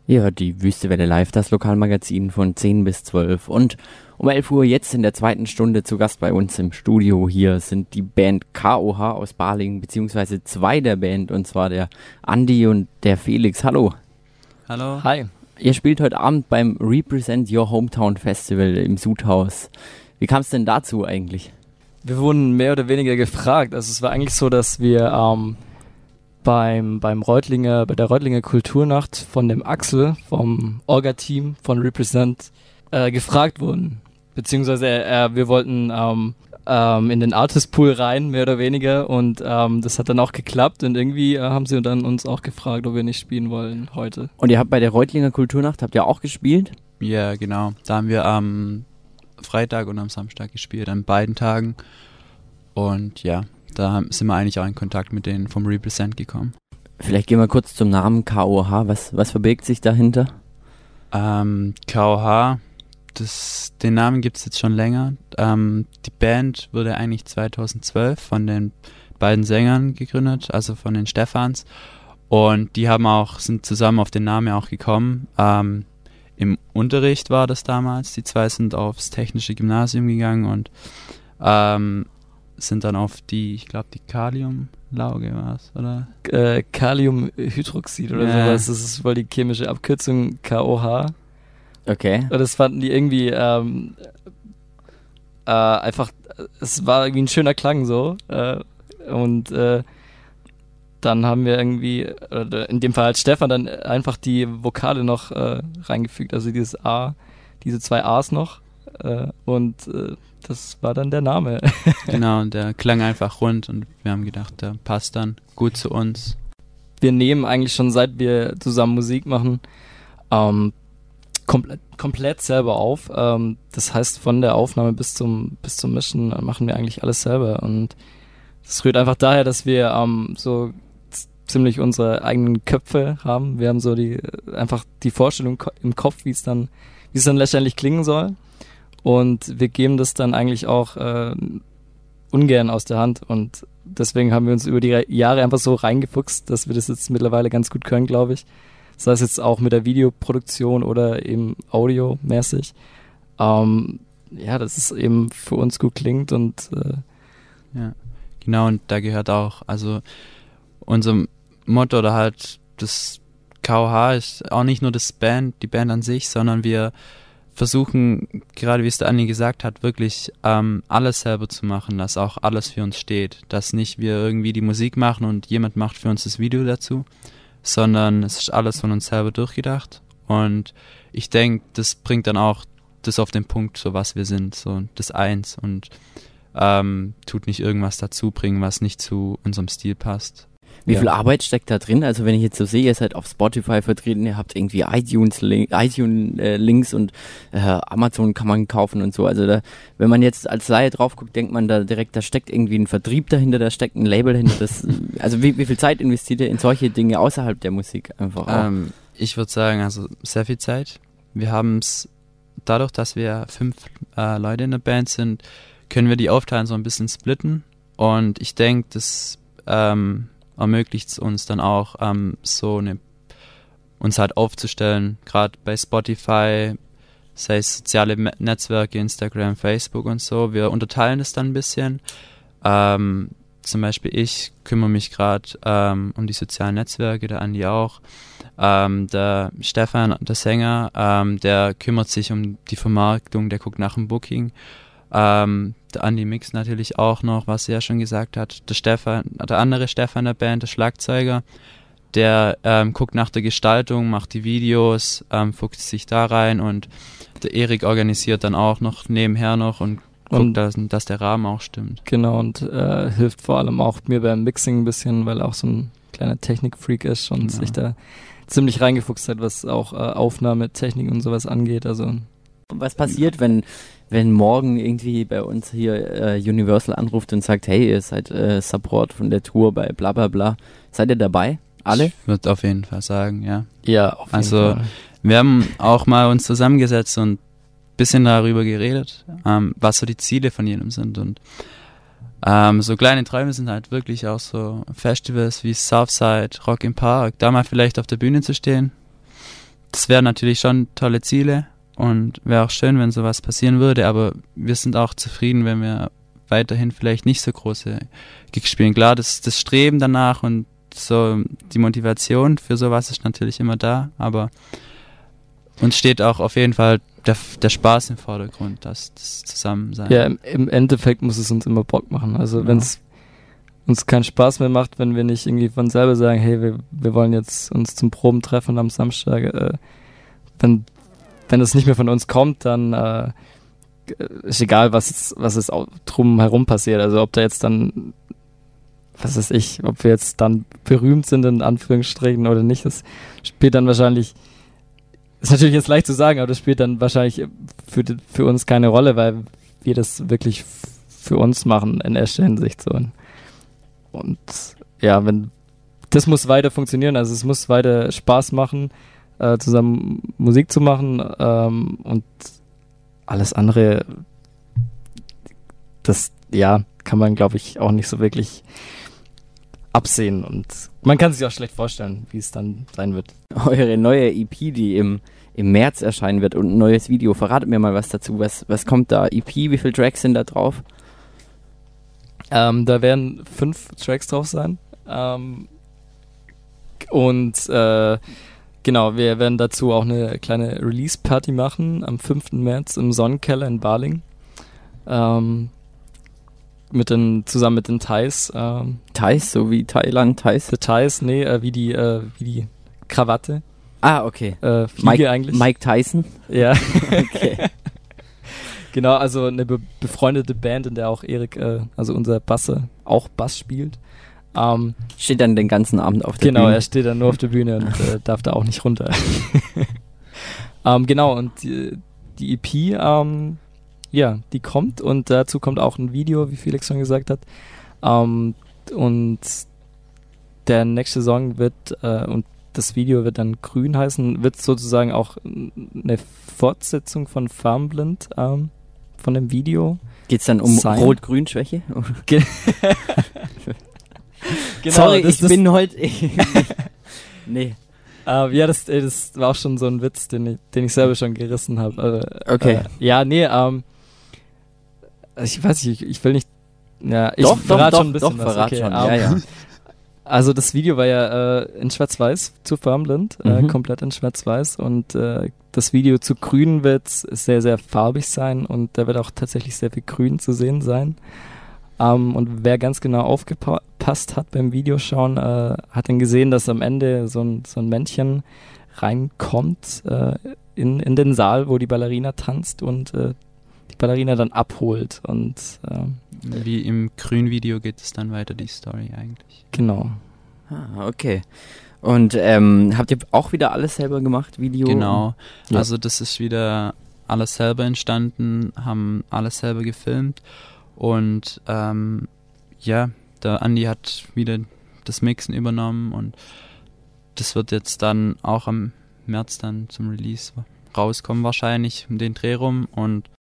Ihr hört die Wüstewelle live, das Lokalmagazin von 10 bis 12 und um 11 Uhr jetzt in der zweiten Stunde zu Gast bei uns im Studio. Hier sind die Band KOH aus Balingen, beziehungsweise zwei der Band, und zwar der Andi und der Felix. Hallo. Hallo. Hi. Ihr spielt heute Abend beim Represent Your Hometown Festival im Sudhaus. Wie kam es denn dazu eigentlich? Wir wurden mehr oder weniger gefragt. Also es war eigentlich so, dass wir bei der Reutlinger Kulturnacht von dem Axel, vom Orga-Team von Represent, gefragt wurden. Beziehungsweise wir wollten in den Artist Pool rein, mehr oder weniger, und das hat dann auch geklappt und irgendwie haben sie dann uns auch gefragt, ob wir nicht spielen wollen heute. Und ihr habt bei der Reutlinger Kulturnacht, habt ihr auch gespielt? Ja, genau. Da haben wir am Freitag und am Samstag gespielt, an beiden Tagen. Und ja, da sind wir eigentlich auch in Kontakt mit denen vom Represent gekommen. Vielleicht gehen wir kurz zum Namen KOH. Was verbirgt sich dahinter? KOH, den Namen gibt es jetzt schon länger. Die Band wurde eigentlich 2012 von den beiden Sängern gegründet, also von den Stephans. Und die sind zusammen auf den Namen auch gekommen. Im Unterricht war das damals. Die zwei sind aufs technische Gymnasium gegangen und sind dann auf die Kaliumlauge war es, oder? Kaliumhydroxid oder sowas. Das ist wohl die chemische Abkürzung KOH. Okay. Und das fanden die irgendwie einfach, es war irgendwie ein schöner Klang so. Und dann haben wir irgendwie, oder in dem Fall hat Stefan dann einfach die Vokale noch reingefügt, also diese zwei A's noch. Das war dann der Name. Genau, und der klang einfach rund und wir haben gedacht, der passt dann gut zu uns. Wir nehmen eigentlich schon, seit wir zusammen Musik machen, komplett selber auf. Das heißt, von der Aufnahme bis zum Mischen machen wir eigentlich alles selber. Und das rührt einfach daher, dass wir so ziemlich unsere eigenen Köpfe haben. Wir haben so einfach die Vorstellung im Kopf, wie es dann letztendlich klingen soll. Und wir geben das dann eigentlich auch ungern aus der Hand. Und deswegen haben wir uns über die Jahre einfach so reingefuchst, dass wir das jetzt mittlerweile ganz gut können, glaube ich. Sei es jetzt auch mit der Videoproduktion oder eben audiomäßig. Dass es eben für uns gut klingt und ja, genau, und da gehört auch, also unser Motto oder halt das KOH ist auch nicht nur die Band an sich, sondern wir versuchen, gerade wie es der Andi gesagt hat, wirklich alles selber zu machen, dass auch alles für uns steht. Dass nicht wir irgendwie die Musik machen und jemand macht für uns das Video dazu, sondern es ist alles von uns selber durchgedacht. Und ich denke, das bringt dann auch das auf den Punkt, so was wir sind, so das Eins, und tut nicht irgendwas dazu bringen, was nicht zu unserem Stil passt. Wie viel Arbeit steckt da drin? Also wenn ich jetzt so sehe, ihr seid auf Spotify vertreten, ihr habt irgendwie iTunes-Links und Amazon kann man kaufen und so. Also wenn man jetzt als Laie drauf guckt, denkt man da direkt, da steckt irgendwie ein Vertrieb dahinter, da steckt ein Label dahinter. Also wie viel Zeit investiert ihr in solche Dinge außerhalb der Musik einfach auch? Ich würde sagen, also sehr viel Zeit. Wir haben es, dadurch, dass wir 5 Leute in der Band sind, können wir die aufteilen, so ein bisschen splitten. Und ich denke, das ermöglicht es uns dann auch, uns halt aufzustellen, gerade bei Spotify, sei es soziale Netzwerke, Instagram, Facebook und so. Wir unterteilen es dann ein bisschen. Zum Beispiel ich kümmere mich gerade um die sozialen Netzwerke, der Andi auch. Der Stefan, der Sänger, der kümmert sich um die Vermarktung, der guckt nach dem Booking. Der Andi Mix natürlich auch noch, was er ja schon gesagt hat. Der andere Stefan der Band, der Schlagzeuger, der guckt nach der Gestaltung, macht die Videos, fuchst sich da rein, und der Erik organisiert dann auch noch nebenher noch und guckt, dass der Rahmen auch stimmt. Genau, und hilft vor allem auch mir beim Mixing ein bisschen, weil er auch so ein kleiner Technikfreak ist und sich da ziemlich reingefuchst hat, was auch Aufnahmetechnik und sowas angeht. Also was passiert, wenn morgen irgendwie bei uns hier Universal anruft und sagt, hey, ihr seid Support von der Tour bei bla bla bla. Seid ihr dabei? Alle? Ich würde auf jeden Fall sagen, ja. Ja, auf jeden Fall. Wir haben auch mal uns zusammengesetzt und ein bisschen darüber geredet, was so die Ziele von jedem sind. Und so kleine Träume sind halt wirklich auch so Festivals wie Southside, Rock im Park, da mal vielleicht auf der Bühne zu stehen. das wären natürlich schon tolle Ziele und wäre auch schön, wenn sowas passieren würde, aber wir sind auch zufrieden, wenn wir weiterhin vielleicht nicht so große Gigs spielen. Klar, das Streben danach und so die Motivation für sowas ist natürlich immer da, aber uns steht auch auf jeden Fall der Spaß im Vordergrund, das Zusammensein. Ja, im Endeffekt muss es uns immer Bock machen. Also wenn es uns keinen Spaß mehr macht, wenn wir nicht irgendwie von selber sagen, hey, wir wollen jetzt uns zum Proben treffen am Samstag, wenn es nicht mehr von uns kommt, dann ist egal, was es drum herum passiert. Also ob da jetzt dann, was weiß ich, ob wir jetzt dann berühmt sind in Anführungsstrichen oder nicht, das spielt dann wahrscheinlich, ist natürlich jetzt leicht zu sagen, aber das spielt dann wahrscheinlich für uns keine Rolle, weil wir das wirklich für uns machen in erster Hinsicht so. Und ja, das muss weiter funktionieren, also es muss weiter Spaß machen, zusammen Musik zu machen, und alles andere, das, ja, kann man, glaube ich, auch nicht so wirklich absehen und man kann sich auch schlecht vorstellen, wie es dann sein wird. Eure neue EP, die im März erscheinen wird und ein neues Video, verratet mir mal was dazu, was kommt da, EP, wie viele Tracks sind da drauf? Da werden 5 Tracks drauf sein. Genau, wir werden dazu auch eine kleine Release-Party machen am 5. März im Sonnenkeller in Baling. Zusammen mit den Thais. Thais, so wie Thailand, Thais? The Thais, nee, wie die Krawatte. Ah, okay. Fliege eigentlich. Mike Tyson? Ja. Okay. Genau, also eine befreundete Band, in der auch Erik, also unser Basser, auch Bass spielt. Steht dann den ganzen Abend auf der Bühne? Genau, er steht dann nur auf der Bühne und darf da auch nicht runter. Genau, und die EP, ja, die kommt und dazu kommt auch ein Video, wie Felix schon gesagt hat. Und der nächste Song wird, und das Video wird dann Grün heißen, wird sozusagen auch eine Fortsetzung von Farmblind, von dem Video. Geht's dann um Rot-Grün-Schwäche? Genau, sorry, ich bin heute... Nee. Ja, das war auch schon so ein Witz, den ich selber schon gerissen habe. Okay. Ja, nee, ich weiß nicht, ich will nicht... Ja, ich doch, verrate schon ein bisschen was. Verrat okay, schon, ja. Also das Video war ja in Schwarz-Weiß zu Farmland, komplett in Schwarz-Weiß, und das Video zu Grün wird sehr, sehr farbig sein und da wird auch tatsächlich sehr viel Grün zu sehen sein. Und wer ganz genau aufgepasst hat beim Videoschauen, hat dann gesehen, dass am Ende so ein Männchen reinkommt in den Saal, wo die Ballerina tanzt und die Ballerina dann abholt. Und wie im Grün-Video geht es dann weiter, die Story eigentlich. Genau. Ah, okay. Und habt ihr auch wieder alles selber gemacht, Video? Genau, Ja. Also das ist wieder alles selber entstanden, haben alles selber gefilmt und ja, der Andi hat wieder das Mixen übernommen und das wird jetzt dann auch am März dann zum Release rauskommen wahrscheinlich, um den Dreh rum, und